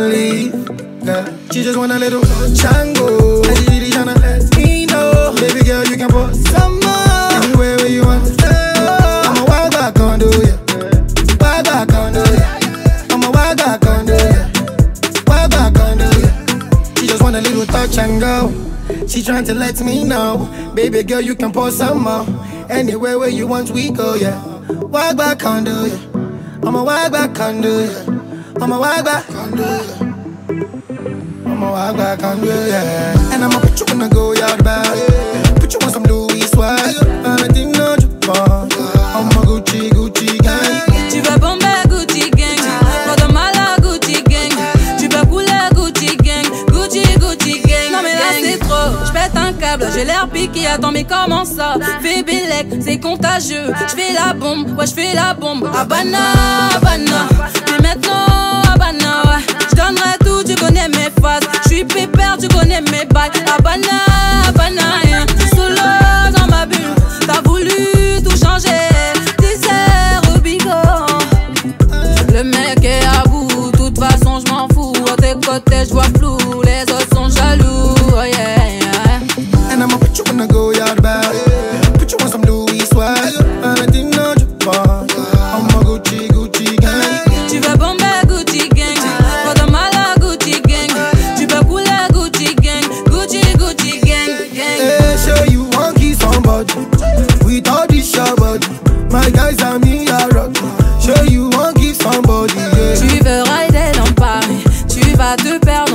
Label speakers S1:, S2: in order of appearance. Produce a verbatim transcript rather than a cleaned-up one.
S1: wanna leave. Girl, she just want a little Django. And she really tryna let me know. Baby girl, you can put some more. Anywhere where you want. I'm a wild back on do ya. Wild back on do ya. I'm a wild back on do ya. Wild back on do ya. She just want a little touch and go. She trying to let me know. Baby girl, you can pour some more. Anywhere where you want, we go, yeah. Wild back on do ya. I'm a wild back on do ya. I'm a wild back on do ya. I'm a wild back on do ya. And I'ma put you on the go yard bag. Put you on some Louis swag. I didn't know you want. I'm a Gucci, Gucci gang.
S2: Tu veux bomber Gucci gang. Pas de mal à Gucci gang. Tu veux couler Gucci gang. Gucci, Gucci gang. Non mais là c'est trop, j'pète un câble. J'ai l'air piqué, attends mais comment ça? Fais Bélec, c'est contagieux. J'fais la bombe, ouais j'fais la bombe. Habana, Habana. Mais maintenant Habana, ouais. J'donnerai tout, tu connais mes phases. J'suis pépère, tu connais mes bails. Habana, Habana, hein. Solo dans ma bulle. T'as voulu tout changer. Dessert au bigot. Le mec est à bout, de toute façon j'm'en fous. À tes côtés j'vois flou, les autres sont jaloux. Oh yeah, yeah.
S1: And I'ma put you on the go yard bag. Put you on some Louis swag. I didn't know you want. I'm a Gucci, Gucci gang.
S2: Tu veux bomber Gucci gang. Pas de mal à Gucci gang. Tu veux couler Gucci gang. Gucci, Gucci gang, gang.
S1: Hey, sure you want kiss somebody. With all this your body. My guys are me a rock. Sure you want kiss somebody, yeah.
S2: Tu veux rider dans Paris. Tu vas te perdre